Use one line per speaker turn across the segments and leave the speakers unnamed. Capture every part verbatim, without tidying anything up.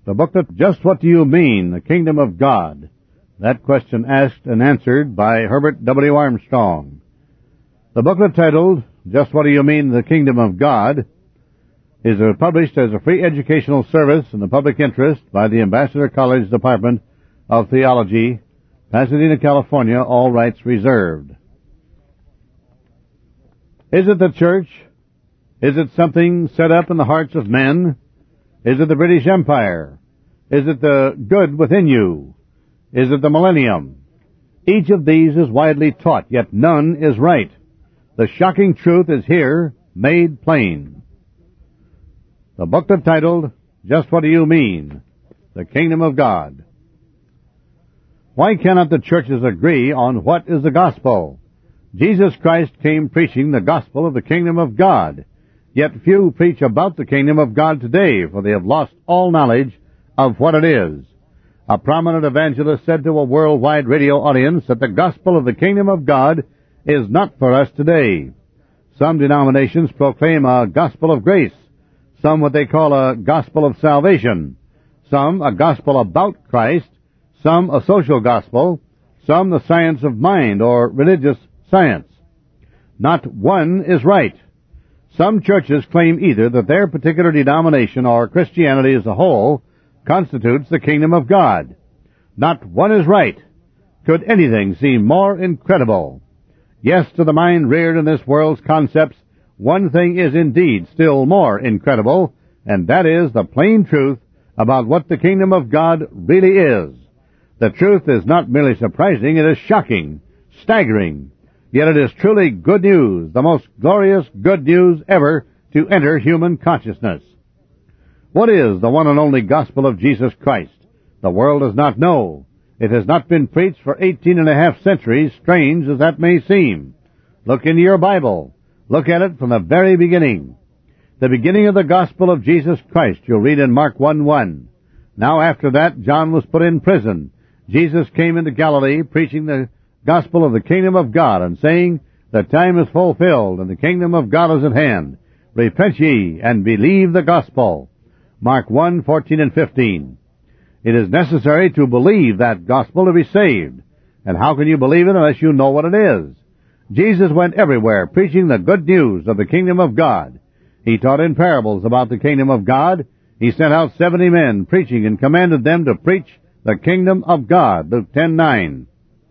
The booklet, Just What Do You Mean, the Kingdom of God? That question asked and answered by Herbert W. Armstrong. The booklet titled, Just What Do You Mean, the Kingdom of God? Is published as a free educational service in the public interest by the Ambassador College Department of Theology, Pasadena, California, all rights reserved. Is it the church? Is it something set up in the hearts of men? Is it the British Empire? Is it the good within you? Is it the millennium? Each of these is widely taught, yet none is right. The shocking truth is here, made plain. The booklet titled, Just What Do You Mean? The Kingdom of God. Why cannot the churches agree on what is the gospel? Jesus Christ came preaching the gospel of the kingdom of God. Yet few preach about the kingdom of God today, for they have lost all knowledge of what it is. A prominent evangelist said to a worldwide radio audience that the gospel of the kingdom of God is not for us today. Some denominations proclaim a gospel of grace, some what they call a gospel of salvation, some a gospel about Christ, some a social gospel, some the science of mind or religious science. Not one is right. Some churches claim either that their particular denomination or Christianity as a whole constitutes the kingdom of God. Not one is right. Could anything seem more incredible? Yes, to the mind reared in this world's concepts, one thing is indeed still more incredible, and that is the plain truth about what the kingdom of God really is. The truth is not merely surprising, it is shocking, staggering. Yet it is truly good news, the most glorious good news ever to enter human consciousness. What is the one and only gospel of Jesus Christ? The world does not know. It has not been preached for eighteen and a half centuries, strange as that may seem. Look into your Bible. Look at it from the very beginning. The beginning of the gospel of Jesus Christ you'll read in Mark one one. Now after that, John was put in prison. Jesus came into Galilee preaching the gospel of the kingdom of God and saying, The time is fulfilled and the kingdom of God is at hand. Repent ye and believe the gospel. Mark one fourteen and fifteen. It is necessary to believe that gospel to be saved. And how can you believe it unless you know what it is? Jesus went everywhere preaching the good news of the kingdom of God. He taught in parables about the kingdom of God. He sent out seventy men preaching and commanded them to preach the kingdom of God. Luke ten nine.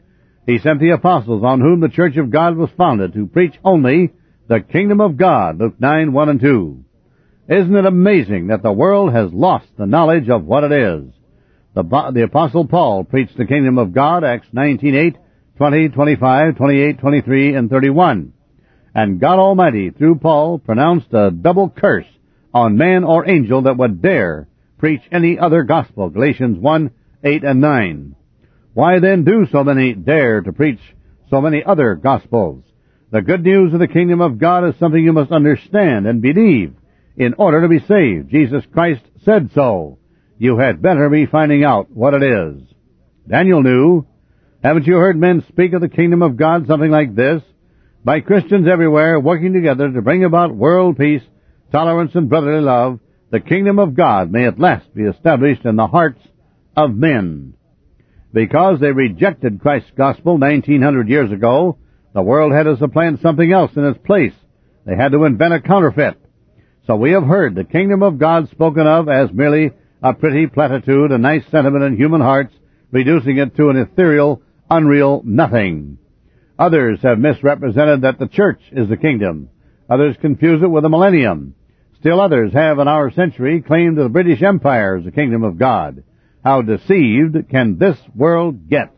He sent the apostles on whom the church of God was founded to preach only the kingdom of God. Luke nine one and two. Isn't it amazing that the world has lost the knowledge of what it is? The, the Apostle Paul preached the kingdom of God, Acts nineteen eight, twenty, twenty-five, twenty-eight, twenty-three, and thirty-one. And God Almighty, through Paul, pronounced a double curse on man or angel that would dare preach any other gospel, Galatians one, eight, and nine. Why then do so many dare to preach so many other gospels? The good news of the kingdom of God is something you must understand and believe in order to be saved. Jesus Christ said so. You had better be finding out what it is. Daniel knew. Haven't you heard men speak of the kingdom of God something like this? By Christians everywhere working together to bring about world peace, tolerance, and brotherly love, the kingdom of God may at last be established in the hearts of men. Because they rejected Christ's gospel nineteen hundred years ago, the world had to supplant something else in its place. They had to invent a counterfeit. So we have heard the kingdom of God spoken of as merely a pretty platitude, a nice sentiment in human hearts, reducing it to an ethereal, unreal nothing. Others have misrepresented that the church is the kingdom. Others confuse it with the millennium. Still others have in our century claimed that the British Empire is the kingdom of God. How deceived can this world get?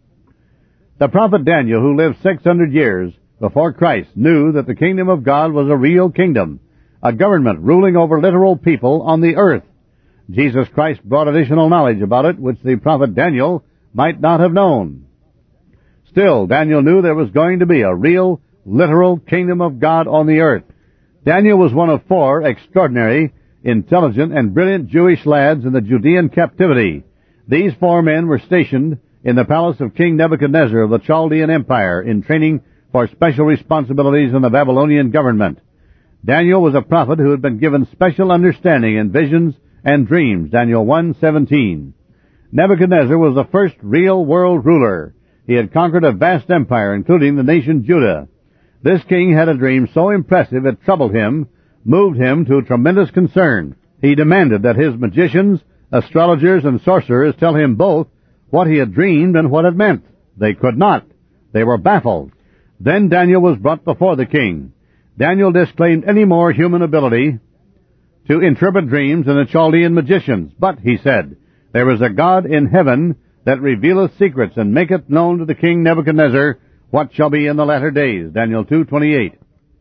The prophet Daniel, who lived six hundred years before Christ, knew that the kingdom of God was a real kingdom, a government ruling over literal people on the earth. Jesus Christ brought additional knowledge about it, which the prophet Daniel might not have known. Still, Daniel knew there was going to be a real, literal kingdom of God on the earth. Daniel was one of four extraordinary, intelligent, and brilliant Jewish lads in the Judean captivity. These four men were stationed in the palace of King Nebuchadnezzar of the Chaldean Empire in training for special responsibilities in the Babylonian government. Daniel was a prophet who had been given special understanding and visions and dreams, Daniel one seventeen. Nebuchadnezzar was the first real world ruler. He had conquered a vast empire, including the nation Judah. This king had a dream so impressive it troubled him, moved him to tremendous concern. He demanded that his magicians, astrologers, and sorcerers tell him both what he had dreamed and what it meant. They could not. They were baffled. Then Daniel was brought before the king. Daniel disclaimed any more human ability to interpret dreams than the Chaldean magicians. But, he said, there is a God in heaven that revealeth secrets, and maketh known to the king Nebuchadnezzar what shall be in the latter days. Daniel two twenty-eight.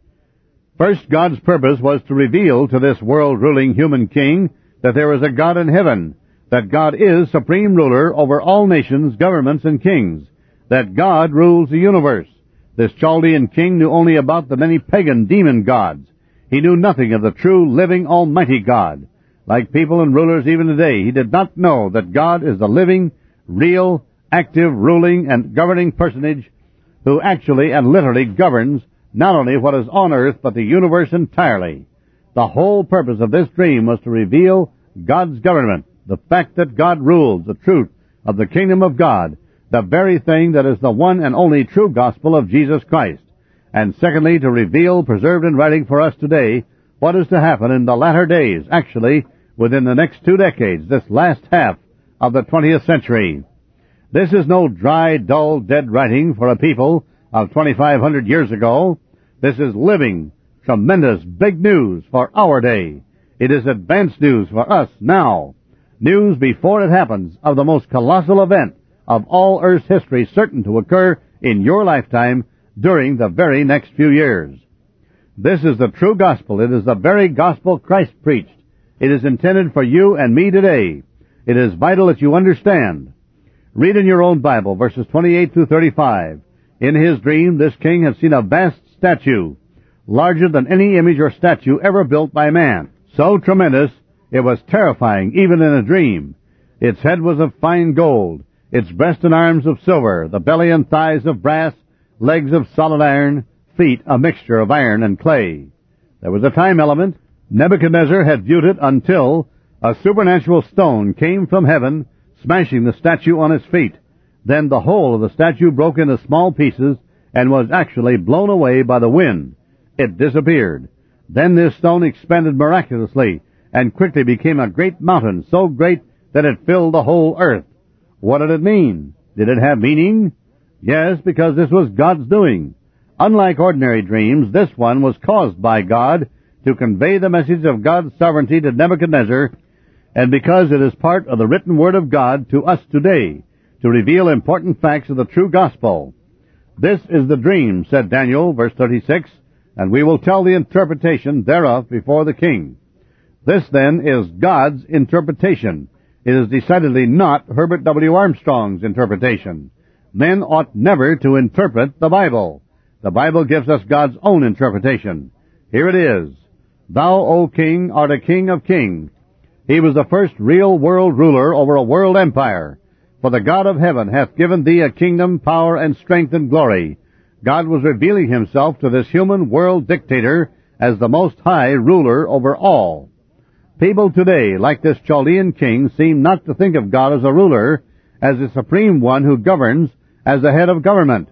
First, God's purpose was to reveal to this world-ruling human king that there is a God in heaven, that God is supreme ruler over all nations, governments, and kings, that God rules the universe. This Chaldean king knew only about the many pagan demon gods. He knew nothing of the true, living, almighty God. Like people and rulers even today, he did not know that God is the living, real, active, ruling, and governing personage who actually and literally governs not only what is on earth, but the universe entirely. The whole purpose of this dream was to reveal God's government, the fact that God rules, the truth of the kingdom of God, the very thing that is the one and only true gospel of Jesus Christ. And secondly, to reveal, preserved in writing for us today, what is to happen in the latter days, actually within the next two decades, this last half of the twentieth century. This is no dry, dull, dead writing for a people of twenty-five hundred years ago. This is living, tremendous, big news for our day. It is advanced news for us now. News before it happens of the most colossal event of all Earth's history, certain to occur in your lifetime during the very next few years. This is the true gospel. It is the very gospel Christ preached. It is intended for you and me today. It is vital that you understand. Read in your own Bible, verses twenty-eight through thirty-five. In his dream, this king had seen a vast statue, larger than any image or statue ever built by man. So tremendous, it was terrifying, even in a dream. Its head was of fine gold, its breast and arms of silver, the belly and thighs of brass, legs of solid iron, feet a mixture of iron and clay. There was a time element. Nebuchadnezzar had viewed it until a supernatural stone came from heaven, smashing the statue on its feet. Then the whole of the statue broke into small pieces and was actually blown away by the wind. It disappeared. Then this stone expanded miraculously and quickly became a great mountain, so great that it filled the whole earth. What did it mean? Did it have meaning? Yes, because this was God's doing. Unlike ordinary dreams, this one was caused by God to convey the message of God's sovereignty to Nebuchadnezzar, and because it is part of the written word of God to us today, to reveal important facts of the true gospel. This is the dream, said Daniel, verse thirty-six, and we will tell the interpretation thereof before the king. This, then, is God's interpretation. It is decidedly not Herbert W. Armstrong's interpretation. Men ought never to interpret the Bible. The Bible gives us God's own interpretation. Here it is. Thou, O king, art a king of kings. He was the first real world ruler over a world empire. For the God of heaven hath given thee a kingdom, power, and strength, and glory. God was revealing himself to this human world dictator as the most high ruler over all. People today, like this Chaldean king, seem not to think of God as a ruler, as the supreme one who governs, as the head of government.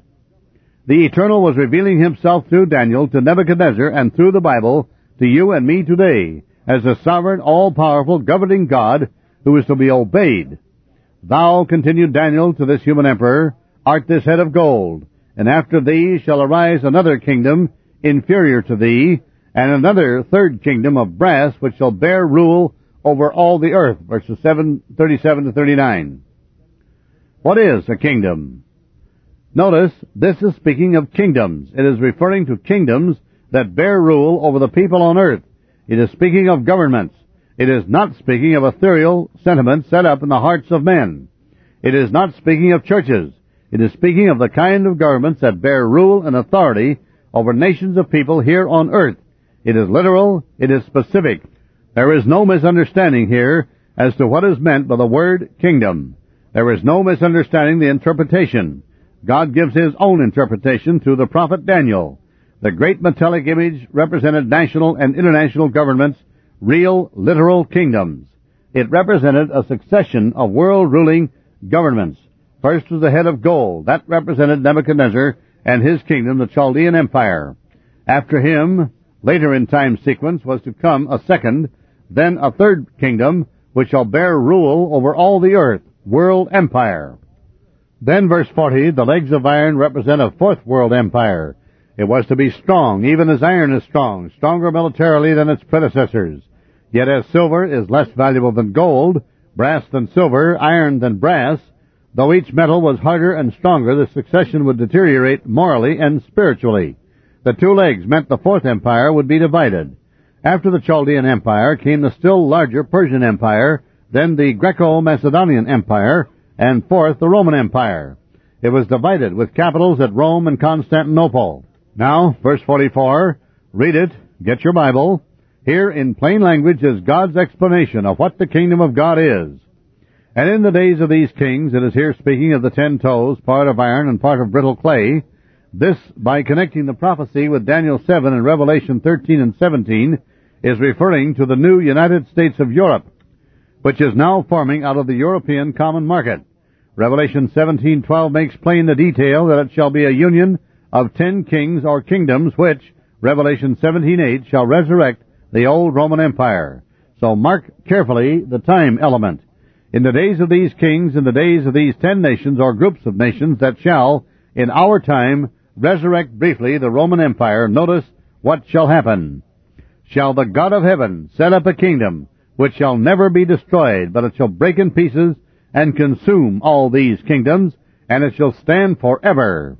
The Eternal was revealing himself through Daniel to Nebuchadnezzar and through the Bible to you and me today as the sovereign, all-powerful, governing God who is to be obeyed. Thou, continued Daniel to this human emperor, art this head of gold, and after thee shall arise another kingdom inferior to thee, and another third kingdom of brass which shall bear rule over all the earth. Verses seven, thirty-seven to thirty-nine. What is a kingdom? Notice, this is speaking of kingdoms. It is referring to kingdoms that bear rule over the people on earth. It is speaking of governments. It is not speaking of ethereal sentiments set up in the hearts of men. It is not speaking of churches. It is speaking of the kind of governments that bear rule and authority over nations of people here on earth. It is literal. It is specific. There is no misunderstanding here as to what is meant by the word kingdom. There is no misunderstanding the interpretation. God gives his own interpretation through the prophet Daniel. The great metallic image represented national and international governments, real, literal kingdoms. It represented a succession of world-ruling governments. First was the head of gold. That represented Nebuchadnezzar and his kingdom, the Chaldean Empire. After him, later in time sequence, was to come a second, then a third kingdom, which shall bear rule over all the earth, world empire. Then, verse forty, the legs of iron represent a fourth world empire. It was to be strong, even as iron is strong, stronger militarily than its predecessors. Yet as silver is less valuable than gold, brass than silver, iron than brass, though each metal was harder and stronger, the succession would deteriorate morally and spiritually. The two legs meant the fourth empire would be divided. After the Chaldean Empire came the still larger Persian Empire, then the Greco-Macedonian Empire, and fourth, the Roman Empire. It was divided with capitals at Rome and Constantinople. Now, verse forty-four, read it, get your Bible. Here in plain language is God's explanation of what the kingdom of God is. And in the days of these kings, it is here speaking of the ten toes, part of iron and part of brittle clay. This, by connecting the prophecy with Daniel seven and Revelation thirteen and seventeen, is referring to the new United States of Europe, which is now forming out of the European common market. Revelation seventeen twelve makes plain the detail that it shall be a union of ten kings or kingdoms which, Revelation seventeen eight, shall resurrect the old Roman Empire. So mark carefully the time element. In the days of these kings, in the days of these ten nations or groups of nations that shall, in our time, resurrect briefly the Roman Empire, notice what shall happen. Shall the God of heaven set up a kingdom which shall never be destroyed, but it shall break in pieces and consume all these kingdoms, and it shall stand forever.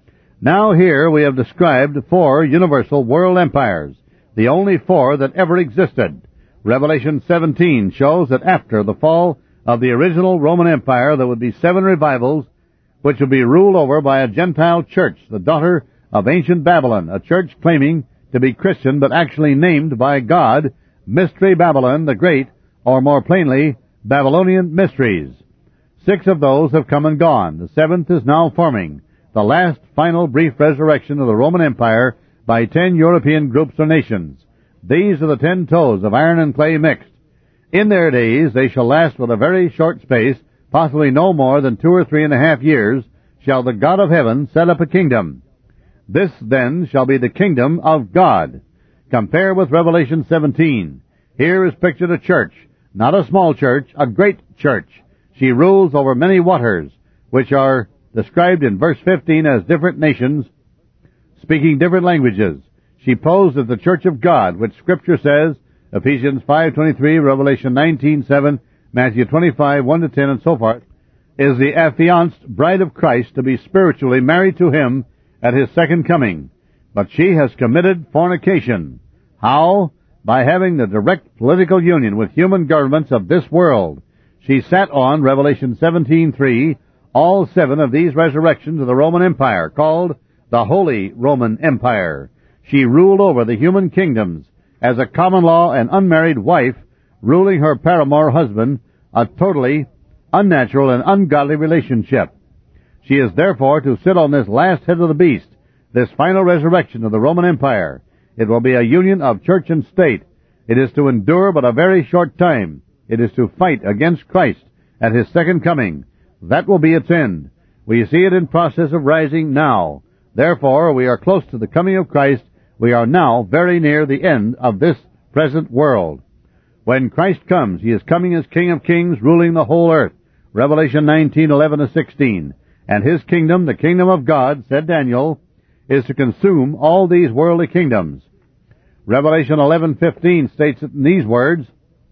Now here we have described four universal world empires, the only four that ever existed. Revelation seventeen shows that after the fall of the original Roman Empire there would be seven revivals which would be ruled over by a Gentile church, the daughter of ancient Babylon, a church claiming to be Christian but actually named by God Mystery Babylon the Great, or more plainly, Babylonian Mysteries. Six of those have come and gone. The seventh is now forming, the last final brief resurrection of the Roman Empire by ten European groups or nations. These are the ten toes of iron and clay mixed. In their days they shall last but a very short space, possibly no more than two or three and a half years, shall the God of heaven set up a kingdom. This, then, shall be the kingdom of God. Compare with Revelation seventeen. Here is pictured a church, not a small church, a great church. She rules over many waters, which are described in verse fifteen as different nations, speaking different languages. She posed as the church of God, which Scripture says, Ephesians five twenty-three, Revelation nineteen seven, Matthew twenty-five one to ten, and so forth, is the affianced bride of Christ to be spiritually married to Him at His second coming. But she has committed fornication. How? By having the direct political union with human governments of this world. She sat on, Revelation seventeen three, all seven of these resurrections of the Roman Empire, called the Holy Roman Empire. She ruled over the human kingdoms as a common law and unmarried wife, ruling her paramour husband, a totally unnatural and ungodly relationship. She is therefore to sit on this last head of the beast, this final resurrection of the Roman Empire. It will be a union of church and state. It is to endure but a very short time. It is to fight against Christ at His second coming. That will be its end. We see it in process of rising now. Therefore, we are close to the coming of Christ. We are now very near the end of this present world. When Christ comes, He is coming as King of Kings, ruling the whole earth. Revelation nineteen eleven to sixteen. And His kingdom, the kingdom of God, said Daniel, is to consume all these worldly kingdoms. Revelation eleven fifteen states it in these words,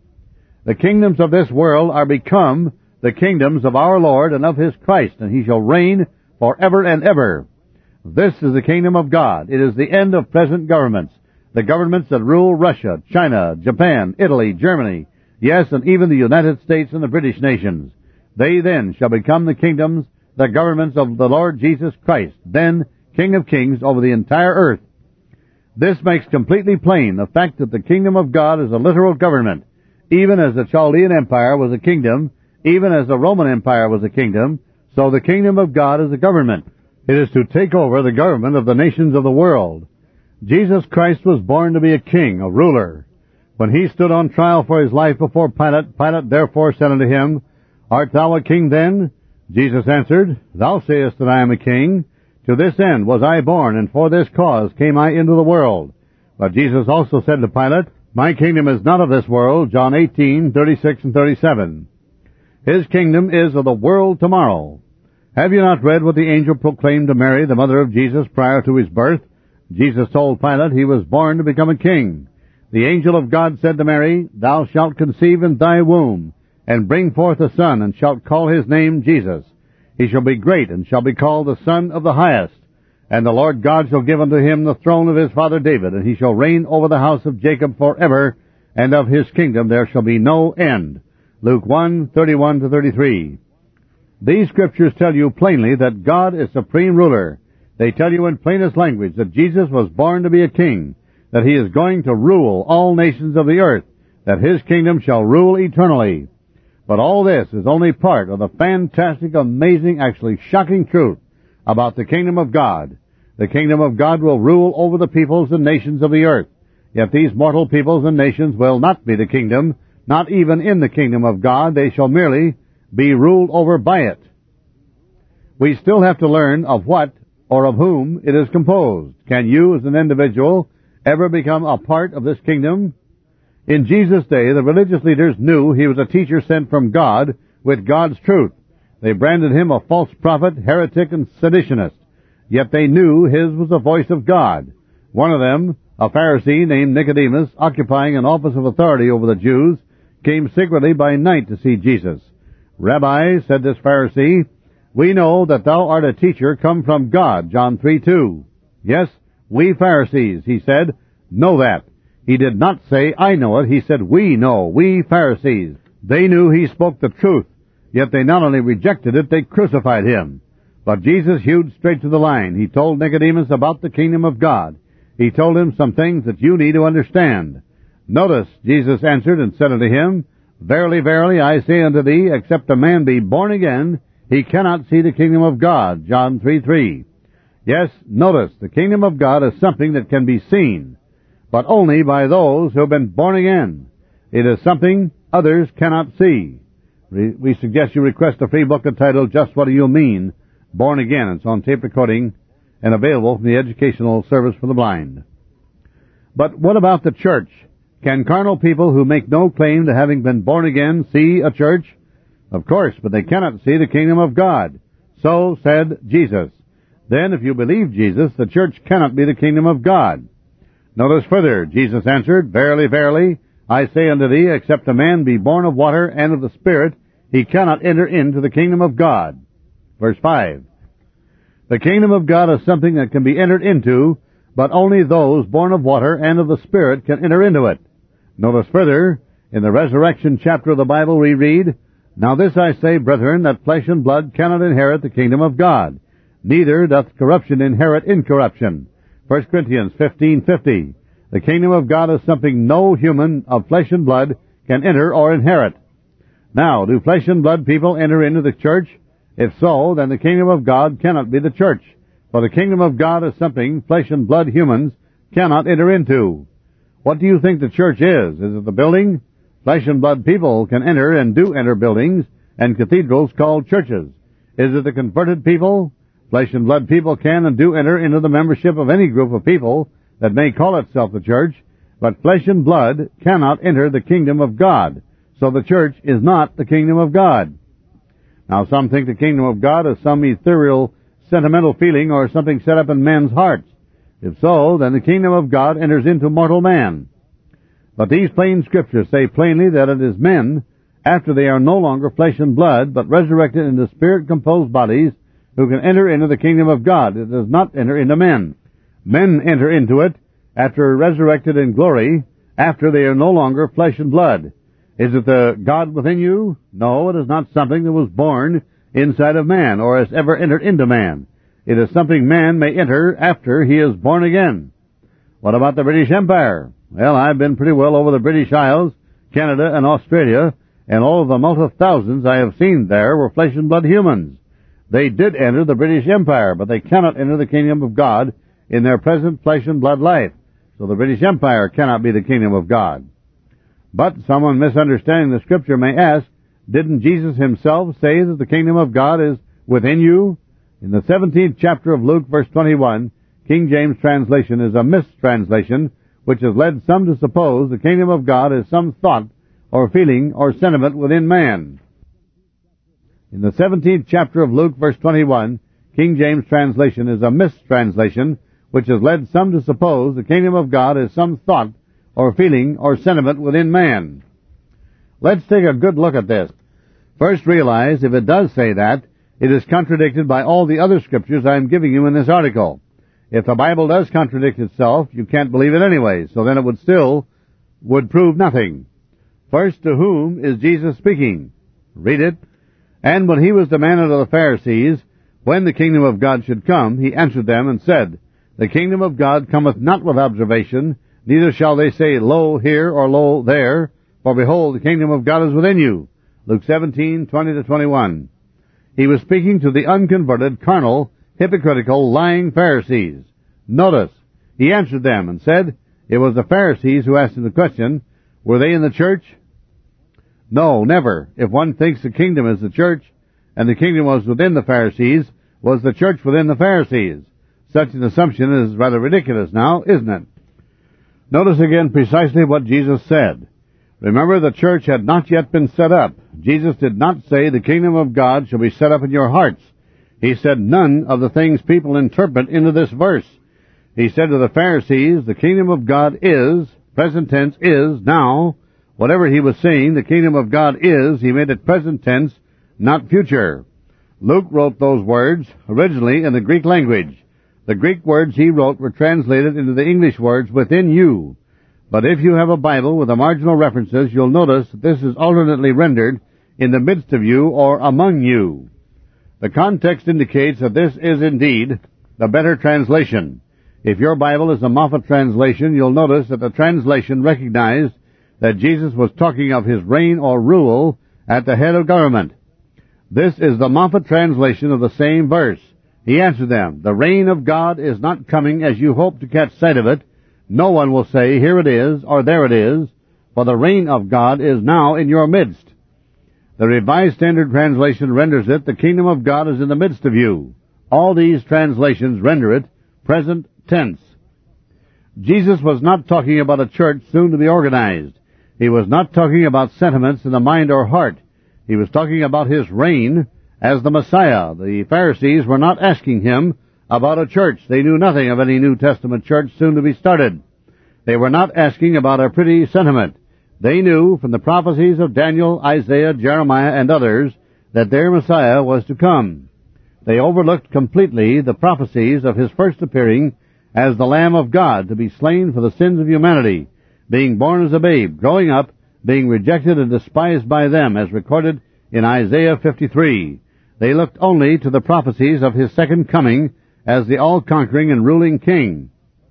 the kingdoms of this world are become the kingdoms of our Lord and of His Christ, and He shall reign forever and ever. This is the kingdom of God. It is the end of present governments, the governments that rule Russia, China, Japan, Italy, Germany, yes, and even the United States and the British nations. They then shall become the kingdoms, the governments of the Lord Jesus Christ, then King of Kings over the entire earth. This makes completely plain the fact that the kingdom of God is a literal government. Even as the Chaldean Empire was a kingdom, even as the Roman Empire was a kingdom, so the kingdom of God is a government. It is to take over the government of the nations of the world. Jesus Christ was born to be a king, a ruler. When he stood on trial for his life before Pilate, Pilate therefore said unto him, Art thou a king then? Jesus answered, Thou sayest that I am a king. To this end was I born, and for this cause came I into the world. But Jesus also said to Pilate, My kingdom is not of this world. John eighteen, thirty-six and thirty-seven. His kingdom is of the world tomorrow. Have you not read what the angel proclaimed to Mary, the mother of Jesus, prior to his birth? Jesus told Pilate he was born to become a king. The angel of God said to Mary, Thou shalt conceive in thy womb, and bring forth a son, and shalt call his name Jesus. He shall be great, and shall be called the Son of the Highest. And the Lord God shall give unto him the throne of his father David, and he shall reign over the house of Jacob forever, and of his kingdom there shall be no end. Luke one, thirty-one to thirty-three. These scriptures tell you plainly that God is supreme ruler. They tell you in plainest language that Jesus was born to be a king, that he is going to rule all nations of the earth, that his kingdom shall rule eternally. But all this is only part of the fantastic, amazing, actually shocking truth about the kingdom of God. The kingdom of God will rule over the peoples and nations of the earth. Yet these mortal peoples and nations will not be the kingdom, not even in the kingdom of God. They shall merely be ruled over by it. We still have to learn of what or of whom it is composed. Can you, as an individual, ever become a part of this kingdom? In Jesus' day, the religious leaders knew he was a teacher sent from God with God's truth. They branded him a false prophet, heretic, and seditionist. Yet they knew his was the voice of God. One of them, a Pharisee named Nicodemus, occupying an office of authority over the Jews, came secretly by night to see Jesus. Rabbi, said this Pharisee, we know that thou art a teacher come from God, John three two. Yes, we Pharisees, he said, know that. He did not say, I know it. He said, we know, we Pharisees. They knew he spoke the truth, yet they not only rejected it, they crucified him. But Jesus hewed straight to the line. He told Nicodemus about the kingdom of God. He told him some things that you need to understand. Notice, Jesus answered and said unto him, Verily, verily, I say unto thee, except a man be born again, he cannot see the kingdom of God. John three three. Yes, notice, the kingdom of God is something that can be seen, but only by those who have been born again. It is something others cannot see. We suggest you request a free book entitled, Just What Do You Mean, Born Again. It's on tape recording and available from the Educational Service for the Blind. But what about the church? Can carnal people who make no claim to having been born again see a church? Of course, but they cannot see the kingdom of God. So said Jesus. Then, if you believe Jesus, the church cannot be the kingdom of God. Notice further, Jesus answered, Verily, verily, I say unto thee, except a man be born of water and of the Spirit, he cannot enter into the kingdom of God. Verse five. The kingdom of God is something that can be entered into, but only those born of water and of the Spirit can enter into it. Notice further, in the resurrection chapter of the Bible we read, Now this I say, brethren, that flesh and blood cannot inherit the kingdom of God, neither doth corruption inherit incorruption. First Corinthians fifteen fifty. The kingdom of God is something no human of flesh and blood can enter or inherit. Now, do flesh and blood people enter into the church? If so, then the kingdom of God cannot be the church. For the kingdom of God is something flesh and blood humans cannot enter into. What do you think the church is? Is it the building? Flesh and blood people can enter and do enter buildings and cathedrals called churches. Is it the converted people? Flesh and blood people can and do enter into the membership of any group of people that may call itself the church, but flesh and blood cannot enter the kingdom of God. So the church is not the kingdom of God. Now, some think the kingdom of God is some ethereal, sentimental feeling or something set up in men's hearts. If so, then the kingdom of God enters into mortal man. But these plain scriptures say plainly that it is men, after they are no longer flesh and blood, but resurrected into spirit-composed bodies, who can enter into the kingdom of God. It does not enter into men. Men enter into it after resurrected in glory, after they are no longer flesh and blood. Is it the God within you? No, it is not something that was born inside of man, or has ever entered into man. It is something man may enter after he is born again. What about the British Empire? Well, I've been pretty well over the British Isles, Canada, and Australia, and all of the multi-thousands I have seen there were flesh and blood humans. They did enter the British Empire, but they cannot enter the kingdom of God in their present flesh and blood life. So the British Empire cannot be the kingdom of God. But someone misunderstanding the Scripture may ask, didn't Jesus himself say that the kingdom of God is within you? In the seventeenth chapter of Luke, verse twenty-one, King James translation is a mistranslation, which has led some to suppose the kingdom of God is some thought or feeling or sentiment within man. In the seventeenth chapter of Luke, verse twenty-one, King James translation is a mistranslation, which has led some to suppose the kingdom of God is some thought or feeling or sentiment within man. Let's take a good look at this. First, realize if it does say that, it is contradicted by all the other scriptures I am giving you in this article. If the Bible does contradict itself, you can't believe it anyway, so then it would still would prove nothing. First, to whom is Jesus speaking? Read it. And when he was demanded of the Pharisees, when the kingdom of God should come, he answered them and said, The kingdom of God cometh not with observation, neither shall they say, Lo here, or Lo there, for behold, the kingdom of God is within you. Luke seventeen, twenty to twenty-one. He was speaking to the unconverted, carnal, hypocritical, lying Pharisees. Notice, he answered them and said, it was the Pharisees who asked him the question, were they in the church? No, never. If one thinks the kingdom is the church, and the kingdom was within the Pharisees, was the church within the Pharisees? Such an assumption is rather ridiculous now, isn't it? Notice again precisely what Jesus said. Remember, the church had not yet been set up. Jesus did not say the kingdom of God shall be set up in your hearts. He said none of the things people interpret into this verse. He said to the Pharisees, the kingdom of God is, present tense is, now. Whatever he was saying, the kingdom of God is, he made it present tense, not future. Luke wrote those words originally in the Greek language. The Greek words he wrote were translated into the English words within you. But if you have a Bible with the marginal references, you'll notice that this is alternately rendered in the midst of you or among you. The context indicates that this is indeed the better translation. If your Bible is a Moffat translation, you'll notice that the translation recognized that Jesus was talking of his reign or rule at the head of government. This is the Moffat translation of the same verse. He answered them, the reign of God is not coming as you hope to catch sight of it. No one will say, here it is, or there it is, for the reign of God is now in your midst. The Revised Standard Translation renders it, the kingdom of God is in the midst of you. All these translations render it present tense. Jesus was not talking about a church soon to be organized. He was not talking about sentiments in the mind or heart. He was talking about his reign as the Messiah. The Pharisees were not asking him about a church. They knew nothing of any New Testament church soon to be started. They were not asking about a pretty sentiment. They knew from the prophecies of Daniel, Isaiah, Jeremiah, and others that their Messiah was to come. They overlooked completely the prophecies of his first appearing as the Lamb of God to be slain for the sins of humanity, being born as a babe, growing up, being rejected and despised by them, as recorded in Isaiah fifty-three. They looked only to the prophecies of his second coming as the all-conquering and ruling king.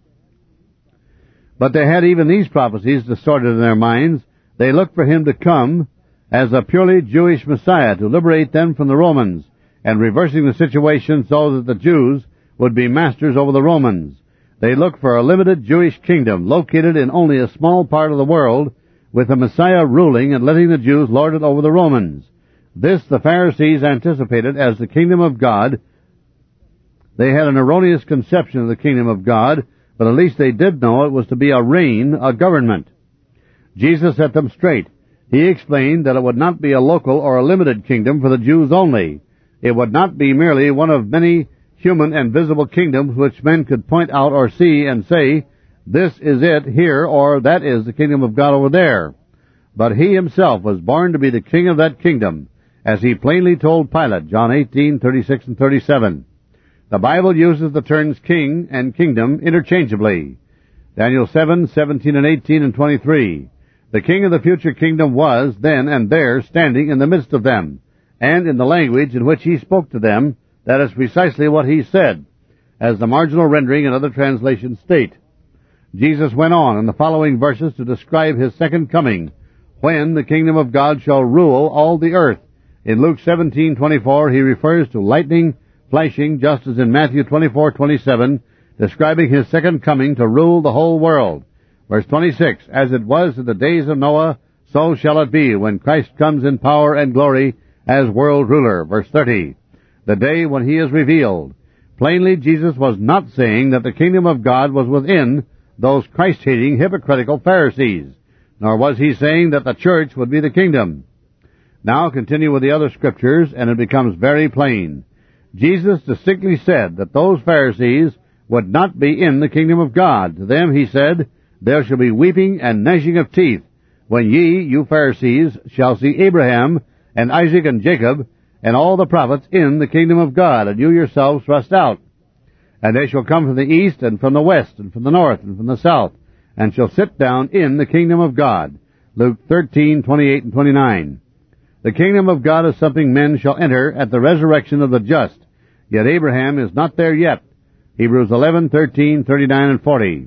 But they had even these prophecies distorted in their minds. They looked for him to come as a purely Jewish Messiah to liberate them from the Romans, and reversing the situation so that the Jews would be masters over the Romans. They looked for a limited Jewish kingdom located in only a small part of the world, with the Messiah ruling and letting the Jews lord it over the Romans. This the Pharisees anticipated as the kingdom of God. They had an erroneous conception of the kingdom of God, but at least they did know it was to be a reign, a government. Jesus set them straight. He explained that it would not be a local or a limited kingdom for the Jews only. It would not be merely one of many human and visible kingdoms which men could point out or see and say, this is it here, or that is the kingdom of God over there. But he himself was born to be the king of that kingdom, as he plainly told Pilate, John eighteen, thirty-six and thirty-seven. The Bible uses the terms king and kingdom interchangeably. Daniel seven, seventeen and eighteen and twenty-three. The king of the future kingdom was then and there standing in the midst of them, and in the language in which he spoke to them, that is precisely what he said, as the marginal rendering and other translations state. Jesus went on in the following verses to describe his second coming, when the kingdom of God shall rule all the earth. In Luke seventeen twenty-four, he refers to lightning flashing, just as in Matthew twenty-four twenty-seven, describing his second coming to rule the whole world. Verse twenty-six, as it was in the days of Noah, so shall it be when Christ comes in power and glory as world ruler. Verse thirty, the day when he is revealed. Plainly, Jesus was not saying that the kingdom of God was within those Christ-hating, hypocritical Pharisees, nor was he saying that the church would be the kingdom. Now continue with the other scriptures, and it becomes very plain. Jesus distinctly said that those Pharisees would not be in the kingdom of God. To them he said, there shall be weeping and gnashing of teeth, when ye, you Pharisees, shall see Abraham and Isaac and Jacob and all the prophets in the kingdom of God, and you yourselves thrust out. And they shall come from the east and from the west and from the north and from the south, and shall sit down in the kingdom of God. Luke thirteen, twenty-eight and twenty-nine. The kingdom of God is something men shall enter at the resurrection of the just, yet Abraham is not there yet. Hebrews eleven, thirteen, thirty-nine and forty.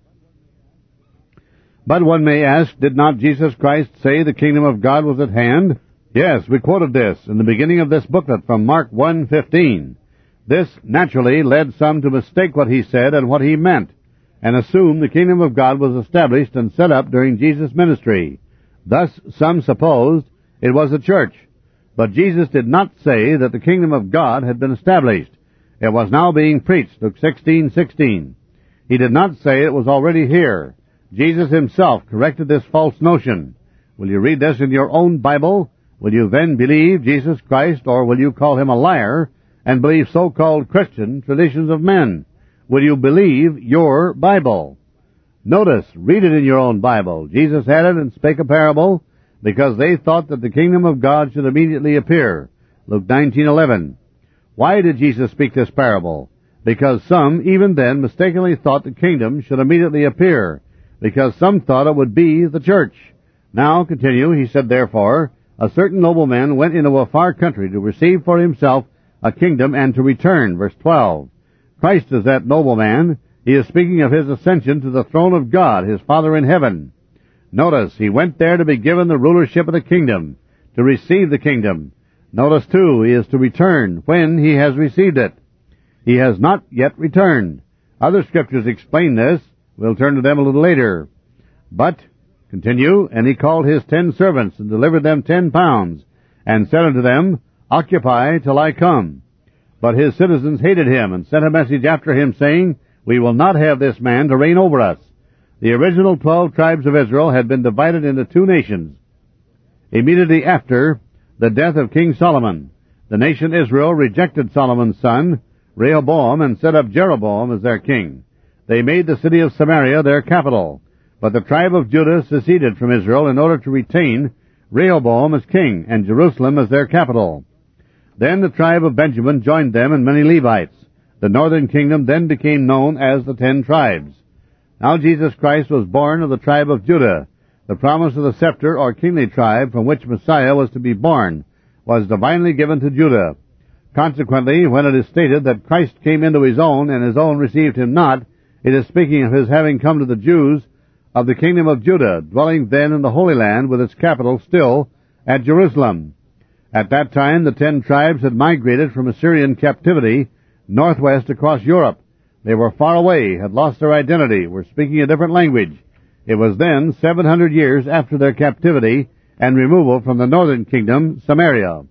But one may ask, did not Jesus Christ say the kingdom of God was at hand? Yes, we quoted this in the beginning of this booklet from Mark one fifteen. This naturally led some to mistake what he said and what he meant, and assume the kingdom of God was established and set up during Jesus' ministry. Thus some supposed it was a church. But Jesus did not say that the kingdom of God had been established. It was now being preached, Luke sixteen sixteen. He did not say it was already here. Jesus himself corrected this false notion. Will you read this in your own Bible? Will you then believe Jesus Christ, or will you call him a liar and believe so-called Christian traditions of men? Will you believe your Bible? Notice, read it in your own Bible. Jesus had it and spake a parable because they thought that the kingdom of God should immediately appear. Luke nineteen eleven. Why did Jesus speak this parable? Because some, even then, mistakenly thought the kingdom should immediately appear, because some thought it would be the church. Now, continue, he said, therefore, a certain nobleman went into a far country to receive for himself a kingdom and to return. Verse twelve. Christ is that nobleman. He is speaking of his ascension to the throne of God, his Father in heaven. Notice, he went there to be given the rulership of the kingdom, to receive the kingdom. Notice, too, he is to return when he has received it. He has not yet returned. Other scriptures explain this. We'll turn to them a little later. But, continue, and he called his ten servants and delivered them ten pounds, and said unto them, Occupy till I come. But his citizens hated him, and sent a message after him, saying, We will not have this man to reign over us. The original twelve tribes of Israel had been divided into two nations. Immediately after the death of King Solomon, the nation Israel rejected Solomon's son, Rehoboam, and set up Jeroboam as their king. They made the city of Samaria their capital, but the tribe of Judah seceded from Israel in order to retain Rehoboam as king and Jerusalem as their capital. Then the tribe of Benjamin joined them and many Levites. The northern kingdom then became known as the ten tribes. Now Jesus Christ was born of the tribe of Judah. The promise of the scepter or kingly tribe from which Messiah was to be born was divinely given to Judah. Consequently, when it is stated that Christ came into his own and his own received him not, it is speaking of his having come to the Jews of the kingdom of Judah, dwelling then in the Holy Land with its capital still at Jerusalem. At that time, the ten tribes had migrated from Assyrian captivity northwest across Europe. They were far away, had lost their identity, were speaking a different language. It was then seven hundred years after their captivity and removal from the northern kingdom, Samaria.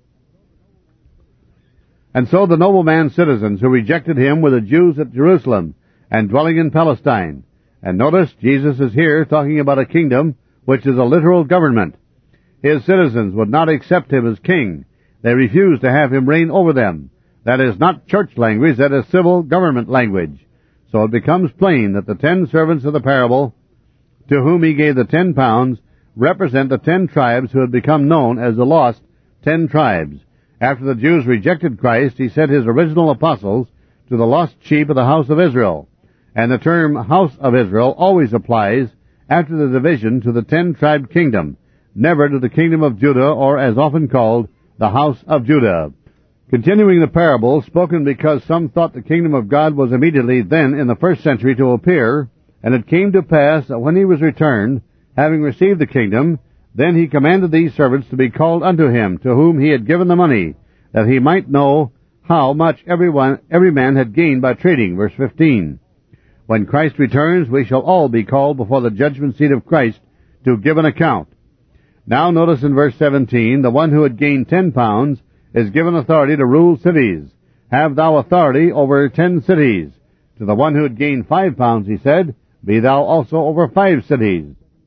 And so the nobleman's citizens who rejected him were the Jews at Jerusalem and dwelling in Palestine. And notice, Jesus is here talking about a kingdom which is a literal government. His citizens would not accept him as king. They refused to have him reign over them. That is not church language, that is civil government language. So it becomes plain that the ten servants of the parable, to whom he gave the ten pounds, represent the ten tribes who had become known as the lost ten tribes. After the Jews rejected Christ, he sent his original apostles to the lost sheep of the house of Israel. And the term house of Israel always applies after the division to the ten-tribe kingdom, never to the kingdom of Judah, or as often called, the house of Judah. Continuing the parable, spoken because some thought the kingdom of God was immediately then in the first century to appear, and it came to pass that when he was returned, having received the kingdom, then he commanded these servants to be called unto him, to whom he had given the money, that he might know how much every one, every man had gained by trading. Verse fifteen. When Christ returns, we shall all be called before the judgment seat of Christ to give an account. Now notice in verse seventeen, the one who had gained ten pounds is given authority to rule cities. Have thou authority over ten cities. To the one who had gained five pounds, he said, be thou also over five cities.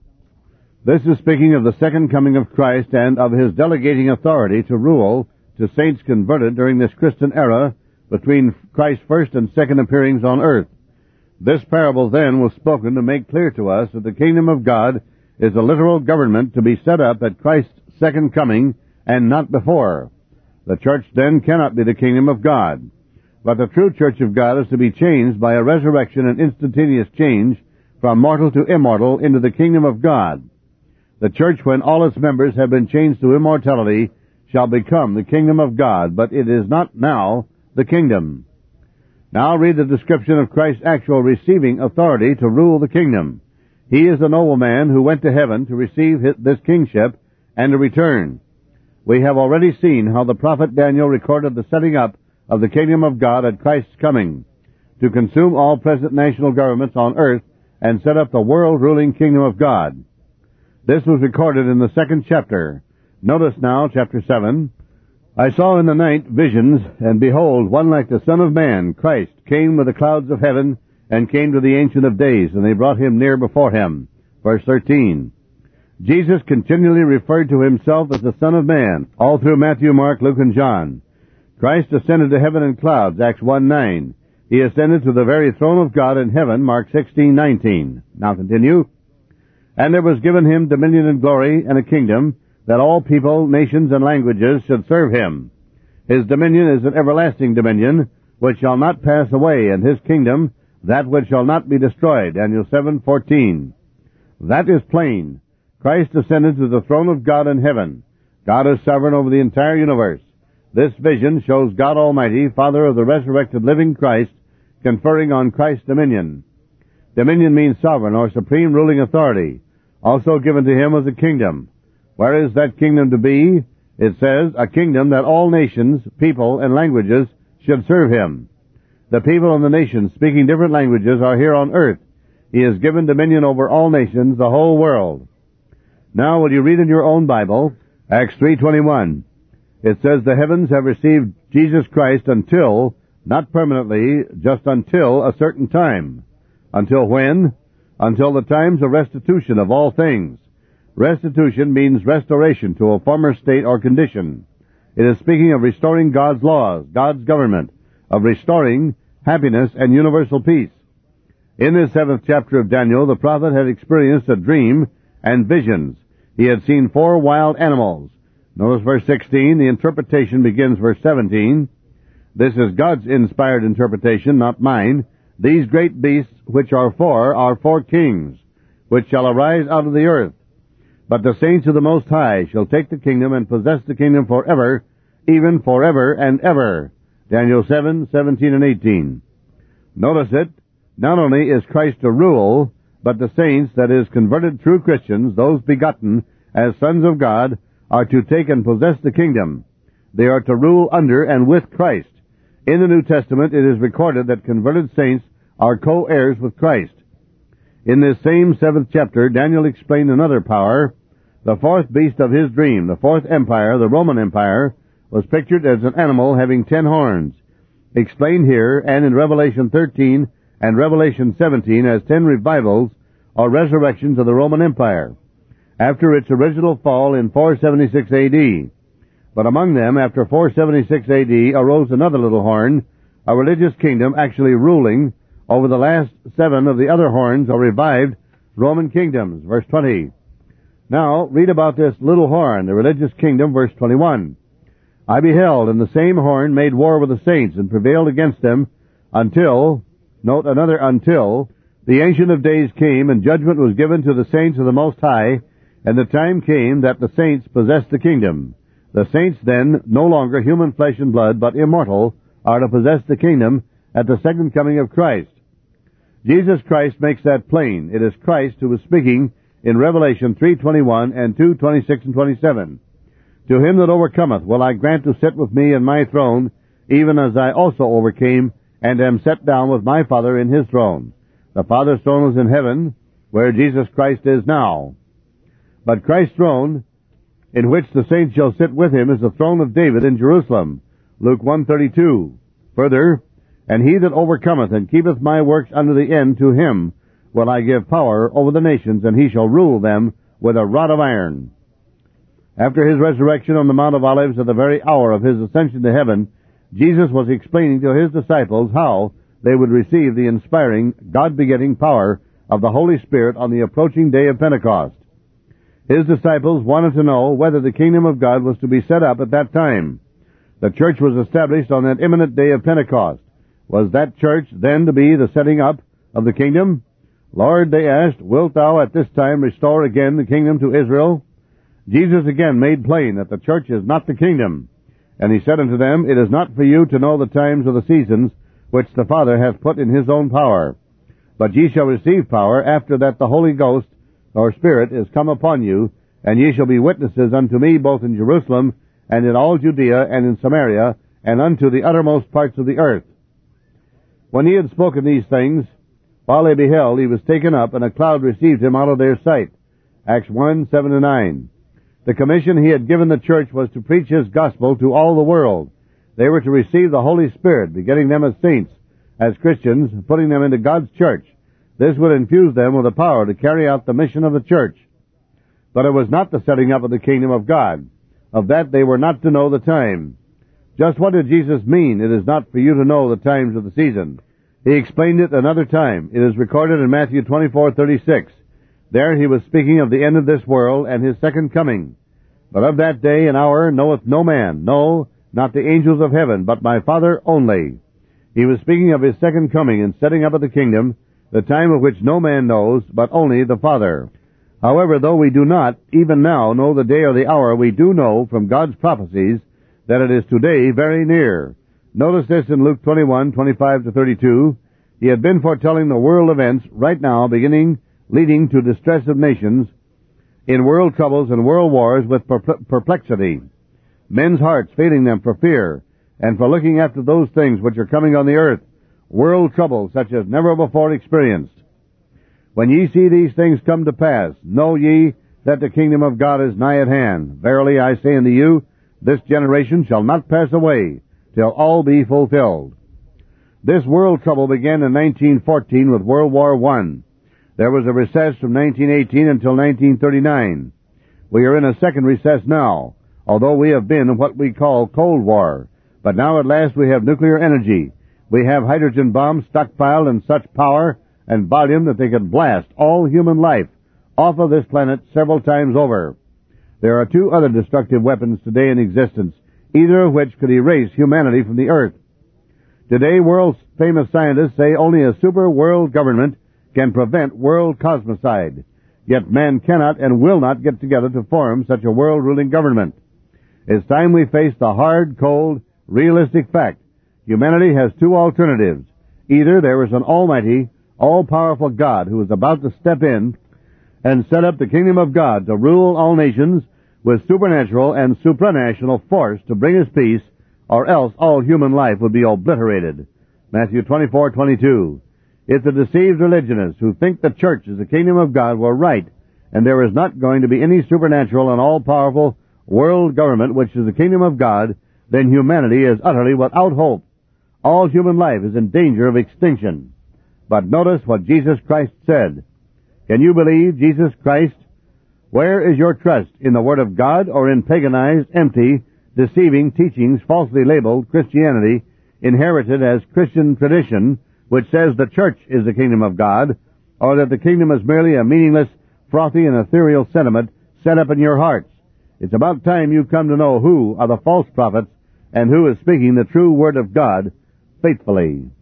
This is speaking of the second coming of Christ and of his delegating authority to rule to saints converted during this Christian era between Christ's first and second appearings on earth. This parable then was spoken to make clear to us that the kingdom of God is a literal government to be set up at Christ's second coming and not before. The church then cannot be the kingdom of God. But the true church of God is to be changed by a resurrection and instantaneous change from mortal to immortal into the kingdom of God. The church, when all its members have been changed to immortality, shall become the kingdom of God, but it is not now the kingdom. Now read the description of Christ's actual receiving authority to rule the kingdom. He is the nobleman who went to heaven to receive this kingship and to return. We have already seen how the prophet Daniel recorded the setting up of the kingdom of God at Christ's coming, to consume all present national governments on earth and set up the world-ruling kingdom of God. This was recorded in the second chapter. Notice now, chapter seven, I saw in the night visions, and behold, one like the Son of Man, Christ, came with the clouds of heaven, and came to the Ancient of Days, and they brought him near before him. Verse thirteen. Jesus continually referred to himself as the Son of Man, all through Matthew, Mark, Luke, and John. Christ ascended to heaven in clouds, Acts one nine. He ascended to the very throne of God in heaven, Mark sixteen nineteen. Now continue. And there was given him dominion and glory and a kingdom, that all people, nations, and languages should serve him. His dominion is an everlasting dominion, which shall not pass away, and his kingdom that which shall not be destroyed. Daniel seven fourteen. That is plain. Christ ascended to the throne of God in heaven. God is sovereign over the entire universe. This vision shows God Almighty, Father of the resurrected living Christ, conferring on Christ's dominion. Dominion means sovereign or supreme ruling authority. Also given to him was a kingdom. Where is that kingdom to be? It says, a kingdom that all nations, people, and languages should serve him. The people and the nations speaking different languages are here on earth. He has given dominion over all nations, the whole world. Now will you read in your own Bible, Acts three twenty-one. It says, the heavens have received Jesus Christ until, not permanently, just until a certain time. Until when? Until the times of restitution of all things. Restitution means restoration to a former state or condition. It is speaking of restoring God's laws, God's government, of restoring happiness and universal peace. In this seventh chapter of Daniel, the prophet had experienced a dream and visions. He had seen four wild animals. Notice verse sixteen, the interpretation begins verse seventeen. This is God's inspired interpretation, not mine. These great beasts which are four are four kings, which shall arise out of the earth. But the saints of the Most High shall take the kingdom and possess the kingdom forever, even forever and ever. Daniel seven seventeen and eighteen. Notice it. Not only is Christ to rule, but the saints, that is, converted true Christians, those begotten as sons of God, are to take and possess the kingdom. They are to rule under and with Christ. In the New Testament it is recorded that converted saints are co-heirs with Christ. In this same seventh chapter, Daniel explained another power. The fourth beast of his dream, the fourth empire, the Roman Empire, was pictured as an animal having ten horns. Explained here and in Revelation thirteen and Revelation seventeen as ten revivals or resurrections of the Roman Empire, after its original fall in four seventy-six A D. But among them, after four seventy-six A D, arose another little horn, a religious kingdom actually ruling over the last seven of the other horns or revived Roman kingdoms. Verse twenty. Now, read about this little horn, the religious kingdom, verse twenty-one. I beheld, and the same horn made war with the saints, and prevailed against them, until, note another until, the Ancient of Days came, and judgment was given to the saints of the Most High, and the time came that the saints possessed the kingdom. The saints then, no longer human flesh and blood, but immortal, are to possess the kingdom at the second coming of Christ. Jesus Christ makes that plain. It is Christ who was speaking in Revelation three twenty-one and two twenty-six and twenty-seven. To him that overcometh will I grant to sit with me in my throne, even as I also overcame, and am set down with my Father in his throne. The Father's throne is in heaven, where Jesus Christ is now. But Christ's throne in which the saints shall sit with him, is the throne of David in Jerusalem. Luke one thirty-two. Further, and he that overcometh and keepeth my works unto the end, to him will I give power over the nations, and he shall rule them with a rod of iron. After his resurrection on the Mount of Olives at the very hour of his ascension to heaven, Jesus was explaining to his disciples how they would receive the inspiring, God-begetting power of the Holy Spirit on the approaching day of Pentecost. His disciples wanted to know whether the kingdom of God was to be set up at that time. The church was established on that imminent day of Pentecost. Was that church then to be the setting up of the kingdom? Lord, they asked, wilt thou at this time restore again the kingdom to Israel? Jesus again made plain that the church is not the kingdom. And he said unto them, it is not for you to know the times or the seasons which the Father hath put in his own power. But ye shall receive power after that the Holy Ghost, or Spirit, is come upon you, and ye shall be witnesses unto me both in Jerusalem, and in all Judea, and in Samaria, and unto the uttermost parts of the earth. When he had spoken these things, while they beheld, he was taken up, and a cloud received him out of their sight. Acts one, seven to nine. The commission he had given the church was to preach his gospel to all the world. They were to receive the Holy Spirit, begetting them as saints, as Christians, putting them into God's church. This would infuse them with the power to carry out the mission of the church. But it was not the setting up of the kingdom of God. Of that they were not to know the time. Just what did Jesus mean, it is not for you to know the times of the season? He explained it another time. It is recorded in Matthew twenty-four thirty-six. There he was speaking of the end of this world and his second coming. But of that day and hour knoweth no man, no, not the angels of heaven, but my Father only. He was speaking of his second coming and setting up of the kingdom, the time of which no man knows, but only the Father. However, though we do not, even now, know the day or the hour, we do know from God's prophecies that it is today very near. Notice this in Luke twenty-one, twenty-five to thirty-two. He had been foretelling the world events right now, beginning, leading to distress of nations, in world troubles and world wars with perplexity, men's hearts failing them for fear, and for looking after those things which are coming on the earth, world troubles such as never before experienced. When ye see these things come to pass, know ye that the kingdom of God is nigh at hand. Verily I say unto you, this generation shall not pass away till all be fulfilled. This world trouble began in nineteen fourteen with World War One. There was a recess from nineteen eighteen until nineteen thirty-nine. We are in a second recess now, although we have been in what we call Cold War. But now at last we have nuclear energy. We have hydrogen bombs stockpiled in such power and volume that they could blast all human life off of this planet several times over. There are two other destructive weapons today in existence, either of which could erase humanity from the earth. Today, world-famous scientists say only a super world government can prevent world cosmocide. Yet man cannot and will not get together to form such a world-ruling government. It's time we face the hard, cold, realistic fact. Humanity has two alternatives. Either there is an almighty, all-powerful God who is about to step in and set up the kingdom of God to rule all nations with supernatural and supranational force to bring us peace, or else all human life would be obliterated. Matthew twenty-four twenty-two. If the deceived religionists who think the church is the kingdom of God were right, and there is not going to be any supernatural and all-powerful world government which is the kingdom of God, then humanity is utterly without hope. All human life is in danger of extinction. But notice what Jesus Christ said. Can you believe Jesus Christ? Where is your trust? In the Word of God or in paganized, empty, deceiving teachings falsely labeled Christianity, inherited as Christian tradition, which says the church is the kingdom of God, or that the kingdom is merely a meaningless, frothy, and ethereal sentiment set up in your hearts? It's about time you come to know who are the false prophets and who is speaking the true Word of God faithfully.